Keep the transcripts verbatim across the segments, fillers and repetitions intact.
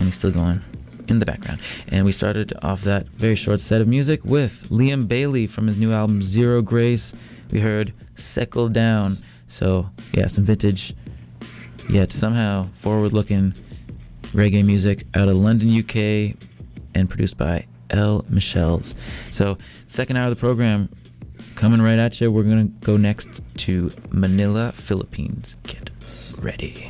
he's still going in the background. And we started off that very short set of music with Liam Bailey from his new album Zero Grace. We heard Settle Down. So yeah, some vintage yet somehow forward-looking reggae music out of London, U K, and produced by El Michels. So second hour of the program coming right at you. We're going to go next to Manila, Philippines. Get ready.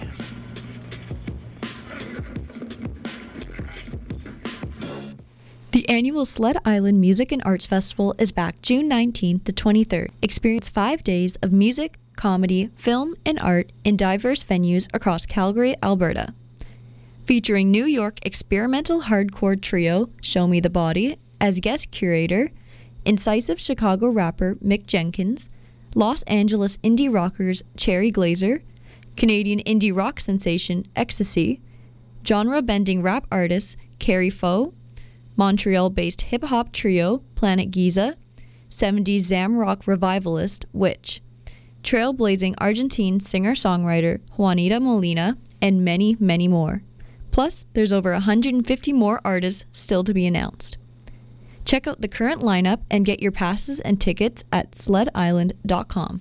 The annual Sled Island Music and Arts Festival is back June nineteenth to twenty-third. Experience five days of music, comedy, film, and art in diverse venues across Calgary, Alberta. Featuring New York experimental hardcore trio Show Me the Body as guest curator, incisive Chicago rapper Mick Jenkins, Los Angeles indie rockers Cherry Glazer, Canadian indie rock sensation Ecstasy, genre-bending rap artists Carrie Foe, Montreal-based hip-hop trio Planet Giza, seventies Zam rock revivalist Witch, trailblazing Argentine singer-songwriter Juanita Molina, and many, many more. Plus, there's over one hundred fifty more artists still to be announced. Check out the current lineup and get your passes and tickets at sled island dot com.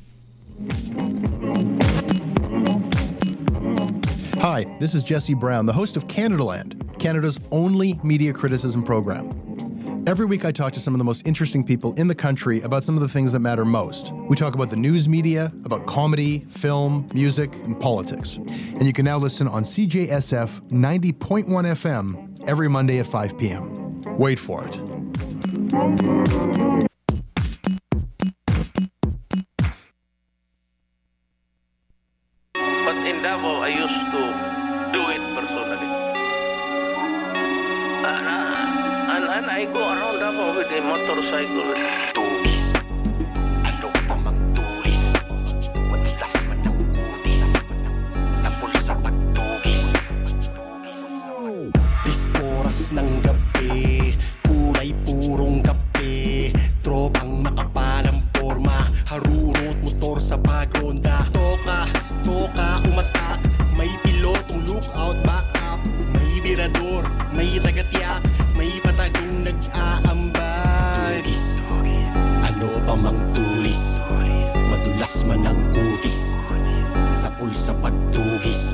Hi, this is Jesse Brown, the host of Canadaland, Canada's only media criticism program. Every week I talk to some of the most interesting people in the country about some of the things that matter most. We talk about the news media, about comedy, film, music, and politics. And you can now listen on C J S F ninety point one F M every Monday at five p.m. Wait for it. But in Davao, I used to do it personally. And, uh, and, and I go around Davao with a motorcycle. Tugis, ano pa mang tulis, madalas man ang utis, sa pulsa pagtugis. Diskoras ng gabi, kulay purong kape, tropang makapalang forma, harurot motor sa pagronda. Toka, toka, umatak, may pilotong lookout backup, may birador, may tagatyak, may patagong nag-aambay. Tugis, ano pa mang tulis, madulas man ang kutis, sa pulsa pagtugis.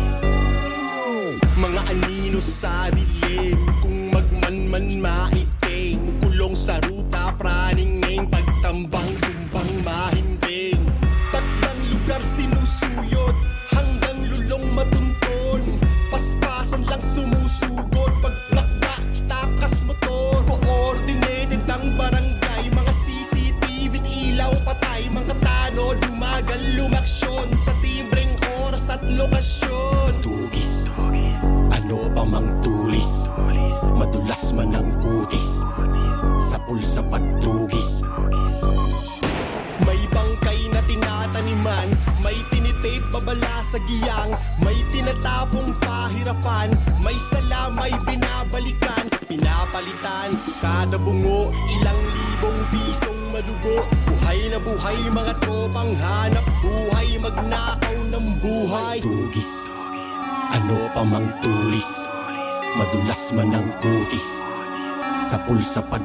Mga anino sa dilim, kung magmanman maiting, kulong sa ruta praning ngeng, pagtambang tumbang mahimbing. Takdang lugar sinusuyod, hanggang lulong matunton, paspasan lang sumusugod, pagplakda, takas motor, coordinated ang barangay, mga C C T V't ilaw patay, mga tanod, lumagal lumaksyon, sa timbreng oras at lokasyon. Tugis, ano pa mang tulis, madulas man ang kutis, sa pulsa pagtugis. May bangkay na tinataniman, may tinitape babala sa giyang, may tinatapong pahirapan, may sala may binabalikan, pinapalitan kada bungo, ilang libong pisong madugo. Buhay na buhay mga tropang hanap buhay, magnakaw ng buhay. Tugis, ano pa mang tulis, madulas man ang kutis, sa pulsa pag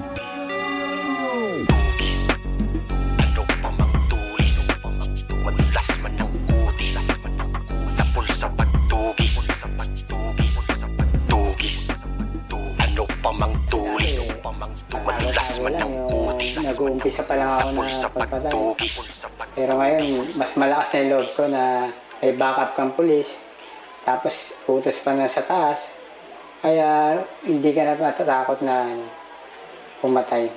nag-uumpisa pa lang ako na pagpatay. Pero ngayon, mas malakas na yung loob ko na may backup kang pulis. Tapos, utos pa na sa taas. Kaya, hindi ka na matatakot na pumatay.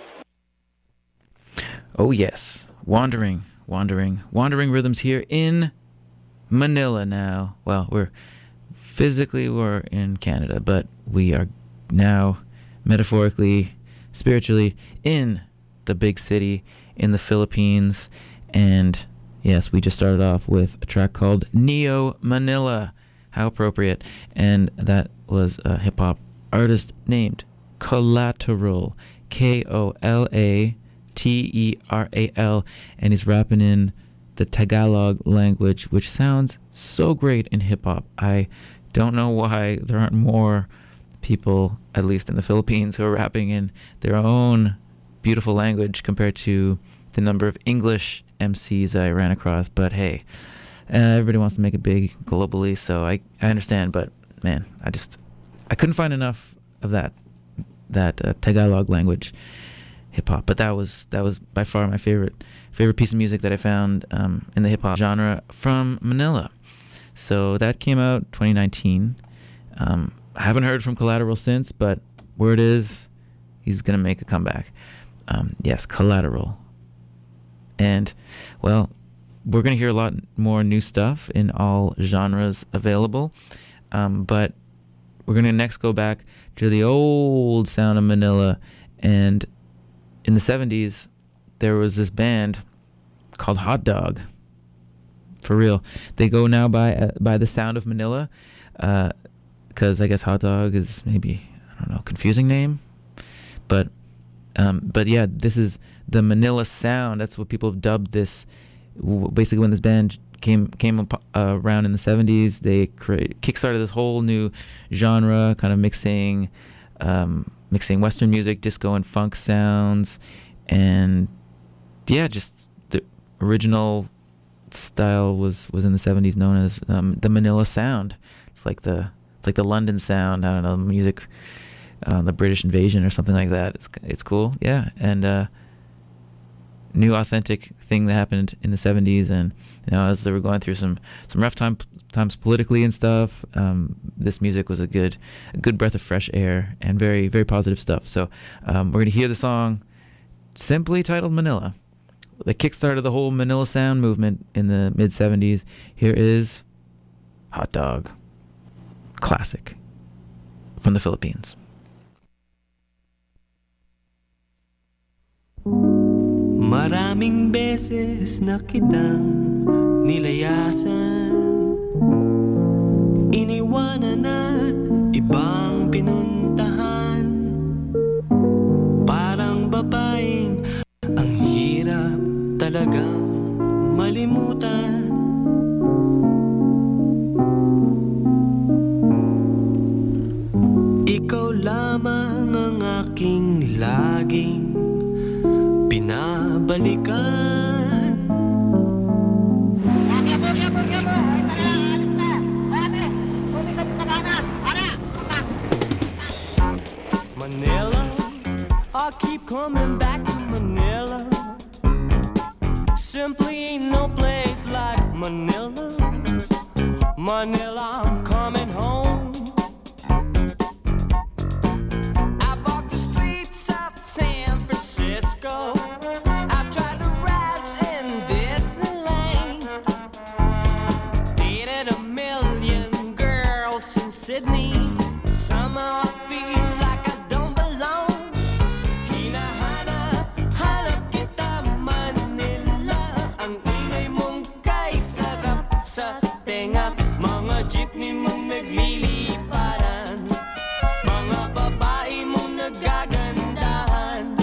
Oh yes, wandering, wandering, wandering rhythms here in Manila now. Well, we're physically we're in Canada, but we are now metaphorically, spiritually in the big city in the Philippines. And yes, we just started off with a track called Neo Manila. How appropriate. And that was a hip-hop artist named Collateral, K O L A T E R A L, and he's rapping in the Tagalog language, which sounds so great in hip-hop. I don't know why there aren't more people, at least in the Philippines, who are rapping in their own beautiful language compared to the number of English M Cs I ran across. But hey, uh, everybody wants to make it big globally, so I, I understand. But man, I just I couldn't find enough of that that uh, Tagalog language hip hop. But that was that was by far my favorite favorite piece of music that I found um, in the hip hop genre from Manila. So that came out twenty nineteen. Um, I haven't heard from Collateral since, but word is he's gonna make a comeback. Um, yes, Collateral. And, well, we're going to hear a lot more new stuff in all genres available. Um, but we're going to next go back to the old sound of Manila. And in the seventies, there was this band called Hot Dog. For real. They go now by uh, by the sound of Manila. Because uh, I guess Hot Dog is maybe, I don't know, confusing name. But... Um, but yeah, this is the Manila sound. That's what people have dubbed this. Basically, when this band came came up, uh, around in the seventies, they create, kickstarted this whole new genre, kind of mixing um, mixing Western music, disco and funk sounds, and yeah, just the original style was, was in the seventies known as um, the Manila sound. It's like the it's like the London sound. I don't know, music. Uh, the British invasion or something like that. It's it's cool, yeah. And uh, new authentic thing that happened in the seventies, and you know, as they were going through some some rough time, times politically and stuff, um, this music was a good a good breath of fresh air and very very positive stuff. So um, we're gonna hear the song simply titled Manila. That kickstarted the whole Manila sound movement in the mid seventies. Here is Hot Dog, classic from the Philippines. Maraming beses na kitang nilayasan, iniwanan at ibang pinuntahan. Parang babaeng ang hirap talagang malimutan. Ikaw lamang ang aking laging pinabalikan. Manila, I keep coming back to Manila. Simply ain't no place like Manila. Manila, I'm coming home. I've tried the rides in Disneyland, dated a million girls in Sydney. Somehow I feel like I don't belong. Hinahanap, hanap kita Manila. Ang ingay mong kay sarap sa tenga. Mga jeepney mong nagliliparan, mga babae mong nagagandahan.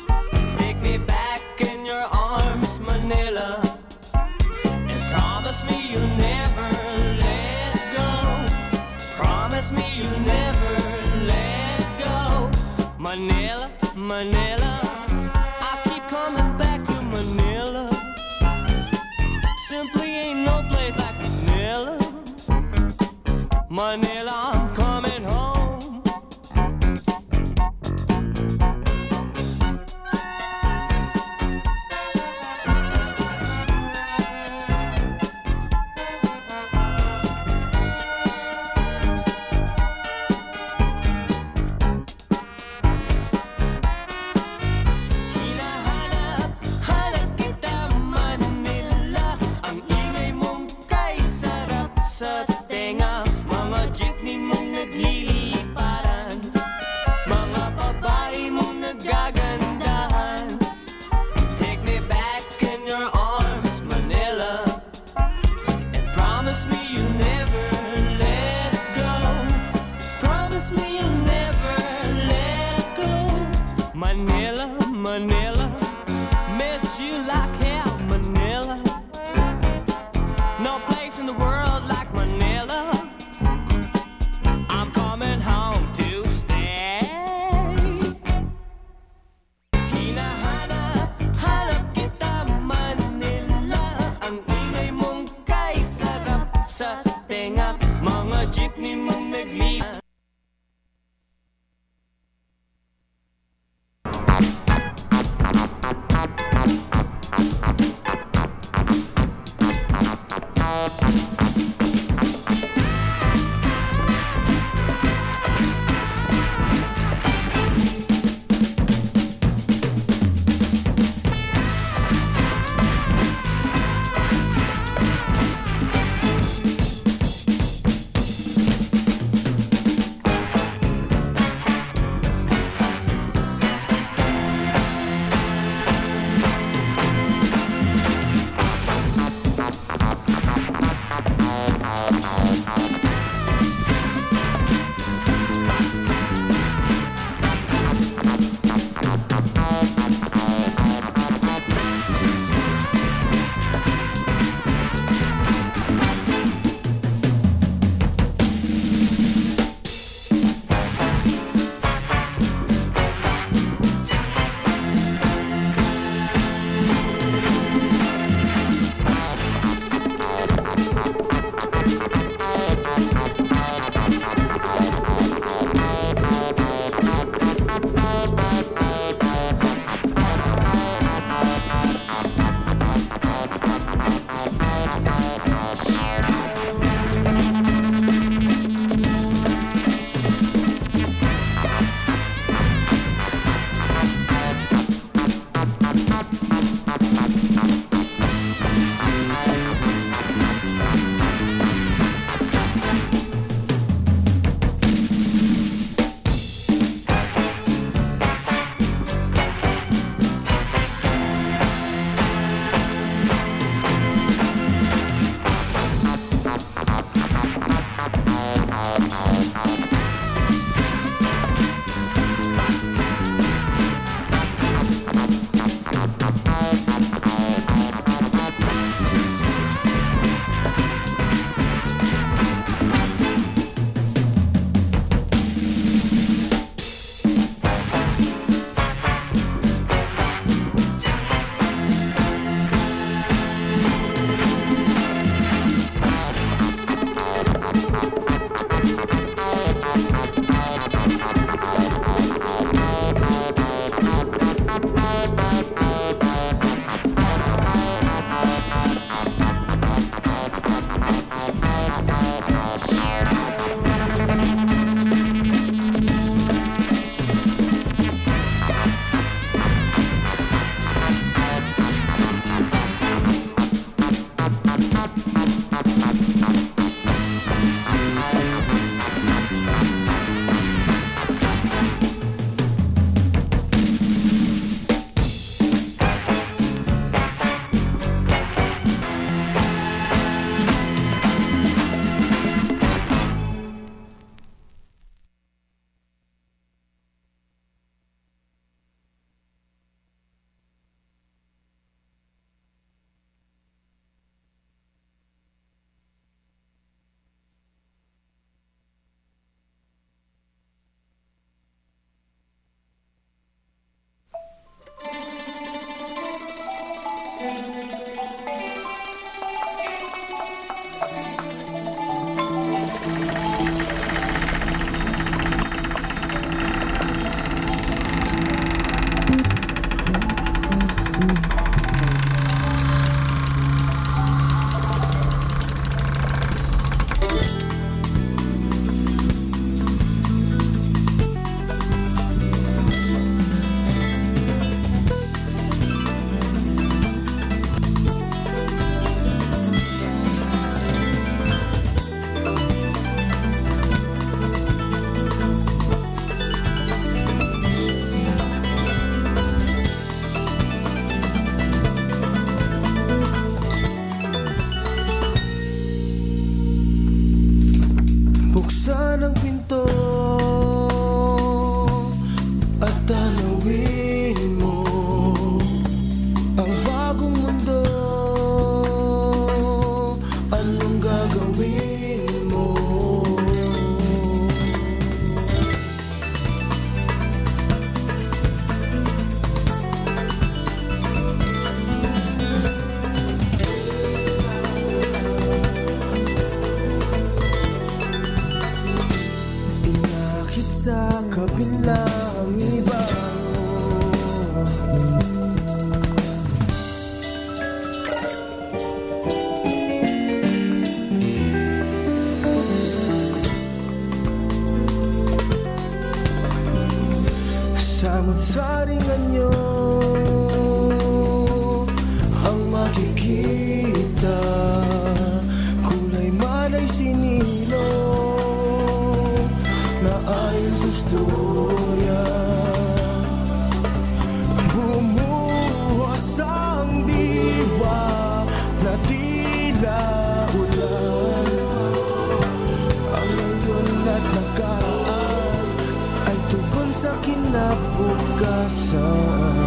Manila, and promise me you'll never let go. Promise me you'll never let go. Manila, Manila, I keep coming back to Manila. Simply ain't no place like Manila. Manila, I'm coming home. Manila, miss you like hell, Manila. No place in the world like Manila. I'm coming home to sa kabilang ibayo. Samot-saring anyo ang makikita, kulay man ay sinilo na ayon sa storya. Bumuhos ang diwa na tila ulan. Ang ngayon at nakaan ay tugon sa kinabukasan.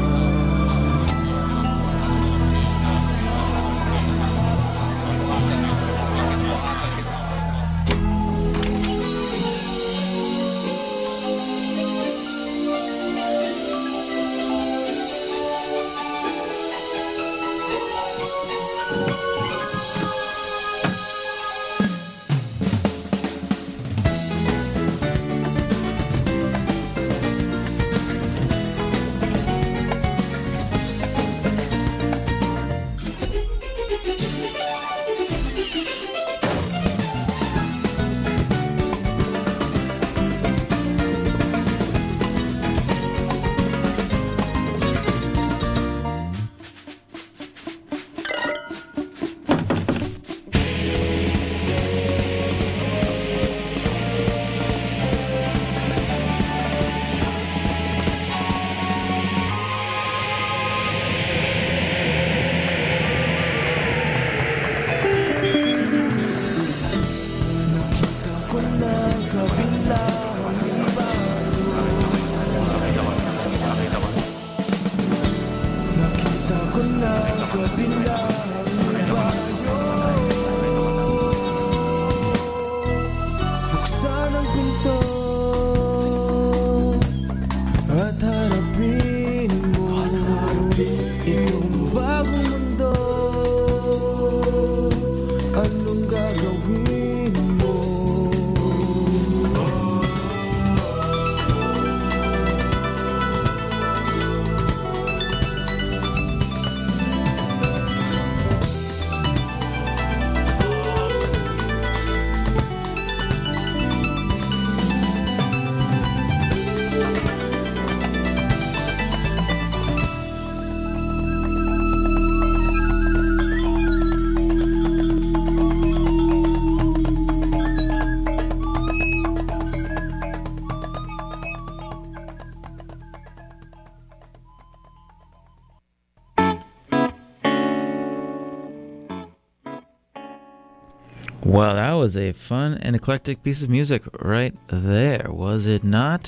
Well, that was a fun and eclectic piece of music right there, was it not?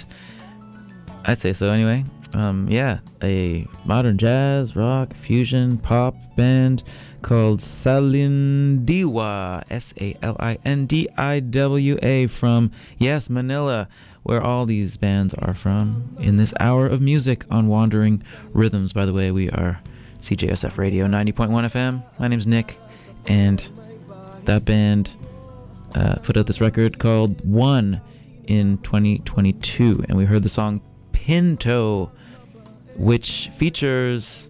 I'd say so anyway. Um, yeah, a modern jazz, rock, fusion, pop band called Salindiwa, S A L I N D I W A, from, yes, Manila, where all these bands are from, in this hour of music on Wandering Rhythms. By the way, we are C J S F Radio ninety point one F M. My name's Nick, and that band uh, put out this record called One in twenty twenty-two, and we heard the song Pinto, which features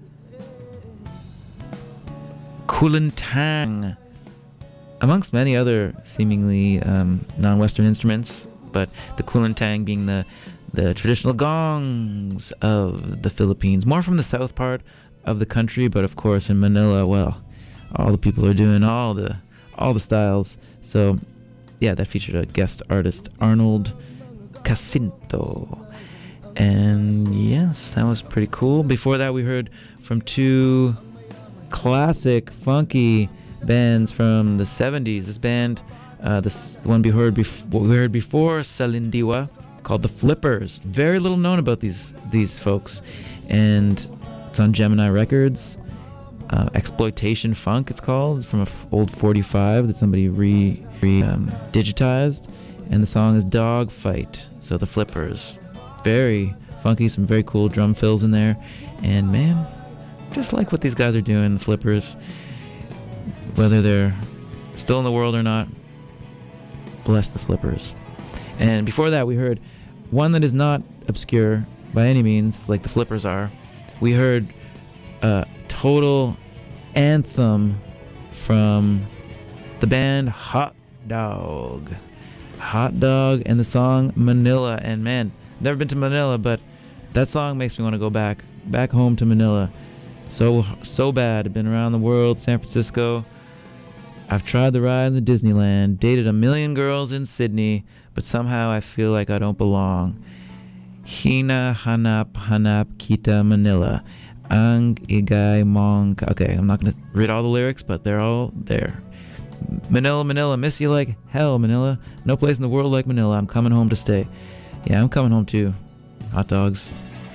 kulintang, amongst many other seemingly um, non-Western instruments, but the kulintang being the the traditional gongs of the Philippines, more from the south part of the country, but of course in Manila, well, all the people are doing all the all the styles. So yeah, that featured a guest artist, Arnold Casinto. And yes, that was pretty cool. Before that, we heard from two classic funky bands from the seventies. This band, uh, this one we heard before, we heard before Salindiwa, called the Flippers. Very little known about these these folks, and it's on Gemini Records. Uh, Exploitation Funk, it's called. It's from an f- old forty-five that somebody re, re um, digitized, and the song is Dog Fight. So the Flippers, very funky, some very cool drum fills in there, and man, just like what these guys are doing, the Flippers, whether they're still in the world or not, bless the Flippers. And before that, we heard one that is not obscure by any means, like the Flippers are. We heard a total anthem from the band Hot Dog. Hot Dog and the song Manila. And man, never been to Manila, but that song makes me want to go back, back home to Manila. So, so bad. I've been around the world, San Francisco. I've tried the ride in the Disneyland, dated a million girls in Sydney, but somehow I feel like I don't belong. Hina hanap hanap kita Manila. Ang igay mong... Okay, I'm not going to read all the lyrics, but they're all there. Manila, Manila, miss you like hell, Manila. No place in the world like Manila. I'm coming home to stay. Yeah, I'm coming home too. Hot dogs.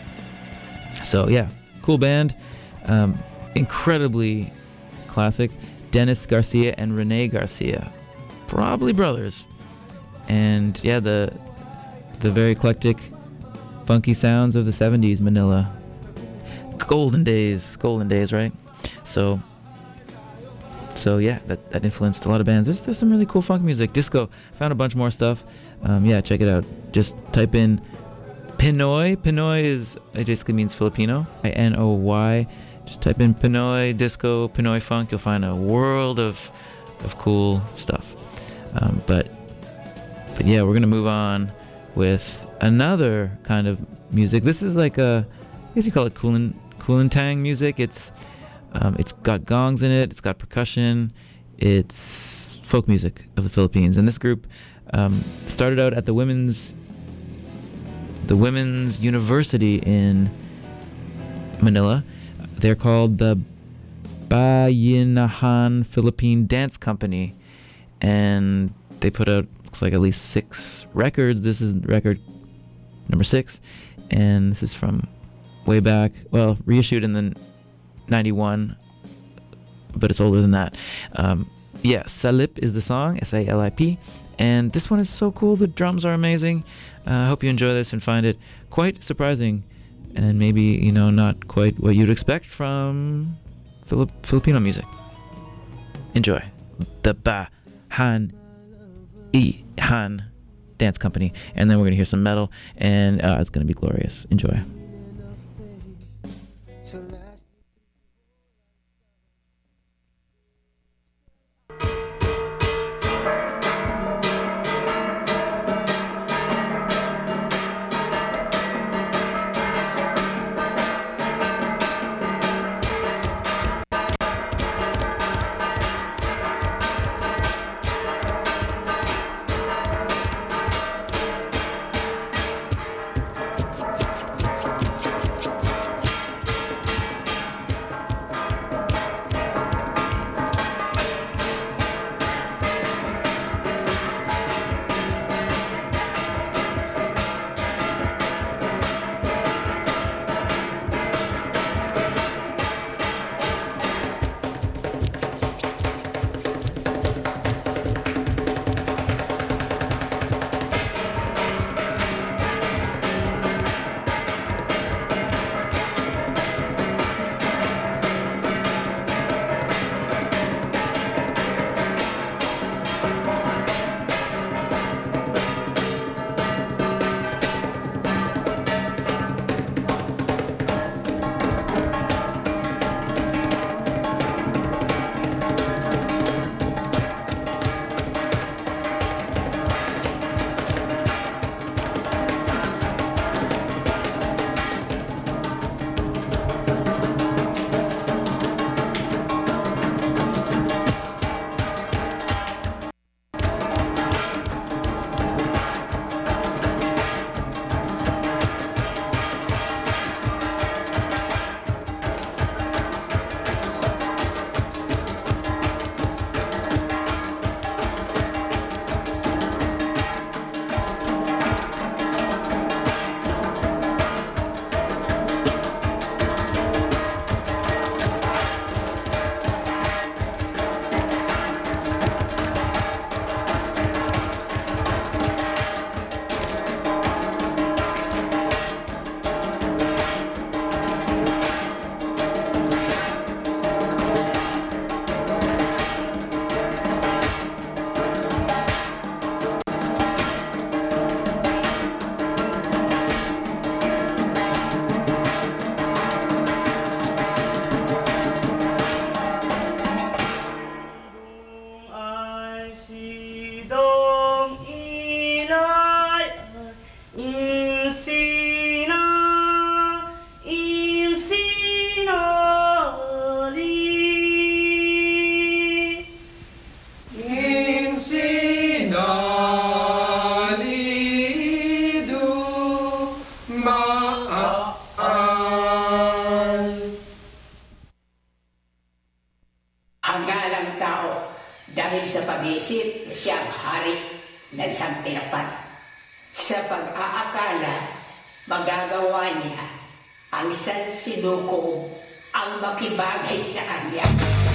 So yeah, cool band. Um, incredibly classic. Dennis Garcia and Rene Garcia, probably brothers. And yeah, the the very eclectic, funky sounds of the seventies Manila. Golden days, golden days, right? So, so yeah, that, that influenced a lot of bands. There's there's some really cool funk music, disco. Found a bunch more stuff. Um, yeah, check it out. Just type in Pinoy. Pinoy is it basically means Filipino. I N O Y. Just type in Pinoy disco, Pinoy funk. You'll find a world of of cool stuff. Um, but but yeah, we're gonna move on with another kind of music. This is like a, I guess you call it Kulin Kulintang music. It's um, it's got gongs in it. It's got percussion. It's folk music of the Philippines. And this group um, started out at the women's the women's university in Manila. They're called the Bayinahan Philippine Dance Company, and they put out, looks like, at least six records. This is record number six, and this is from way back, well, reissued in the ninety-one, but it's older than that. Um, yeah, Salip is the song, S A L I P, and this one is so cool. The drums are amazing. I uh, hope you enjoy this and find it quite surprising. And maybe, you know, not quite what you'd expect from Filip- Filipino music. Enjoy. The Bahan I Han Dance Company. And then we're going to hear some metal. And uh, it's going to be glorious. Enjoy. magagawa niya ang isang sinuko ang makibagay sa kanya.